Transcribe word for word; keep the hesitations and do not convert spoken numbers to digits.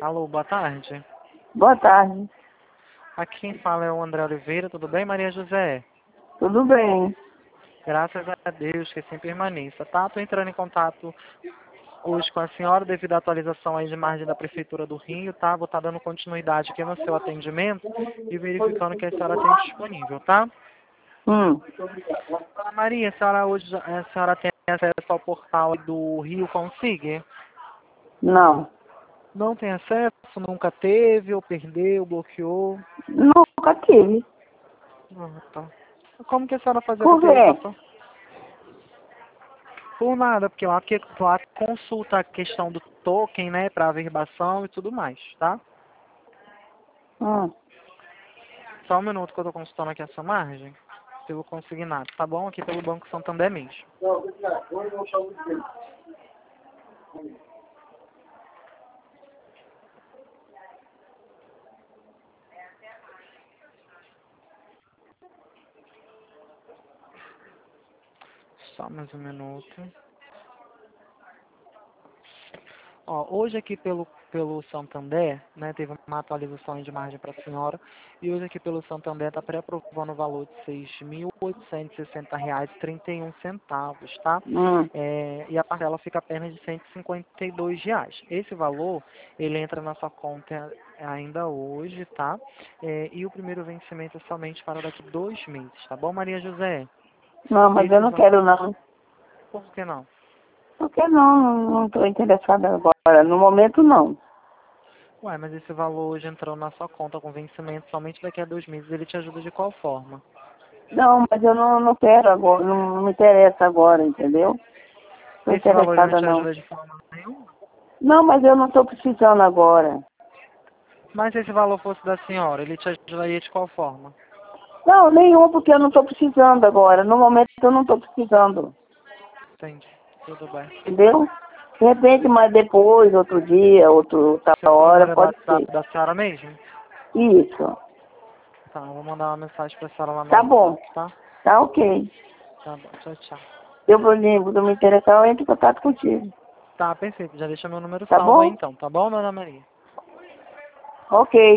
Alô, boa tarde. Boa tarde. Aqui quem fala é o André Oliveira, tudo bem, Maria José? Tudo bem? Graças a Deus que assim permaneça, tá? Tô entrando em contato hoje com a senhora devido à atualização aí de margem da Prefeitura do Rio, tá? Vou estar dando continuidade aqui no seu atendimento e verificando o que a senhora tem disponível, tá? Hum. Dona Maria, a senhora hoje já- a senhora tem acesso ao portal do Rio Consigue? Não. Não tem acesso? Nunca teve, ou perdeu, bloqueou? Nunca tive. Ah, tá. Como que a senhora fazia essa Por quê? autorização? Por nada, porque lá, que, lá consulta a questão do token, né, para averbação e tudo mais, tá? Hum. Só um minuto que eu tô consultando aqui essa margem, pelo consignado, tá bom? Aqui pelo Banco Santander mesmo. Só mais um minuto. Ó, hoje aqui pelo, pelo Santander, né, teve uma atualização de margem para a senhora, e hoje aqui pelo Santander está pré-aprovando o valor de seis mil oitocentos e sessenta reais e trinta e um centavos, tá? Hum. É, e a parcela fica apenas de cento e cinquenta e dois reais. Esse valor, ele entra na sua conta ainda hoje, tá? É, e o primeiro vencimento é somente para daqui dois meses, tá bom, Maria José? Não, mas eu Esse não va- quero não. Por que não? Por que não? Não estou interessada agora. No momento, não. Ué, mas esse valor hoje entrou na sua conta com vencimento somente daqui a dois meses. Ele te ajuda de qual forma? Não, mas eu não, não quero agora. Não me interessa agora, entendeu? Estou Esse valor ele não interessada, te não. ajuda de forma nenhuma? Não, mas eu não estou precisando agora. Mas se esse valor fosse da senhora, ele te ajudaria de qual forma? Não, nenhum, porque eu não estou precisando agora. No momento, eu não estou precisando. Entendi. Tudo bem. Entendeu? De repente, mas depois, outro dia, outro, outra Seu hora, número é do pode ser. WhatsApp da senhora mesmo? Isso. Tá, eu vou mandar uma mensagem pra senhora lá no Tá bom. WhatsApp, tá? Tá ok. Tá bom, tchau, tchau. Se eu for não me interessar, eu entro em contato contigo. Tá, perfeito. Já deixa meu número Tá salvo aí bom? então, tá bom, dona Maria? Ok.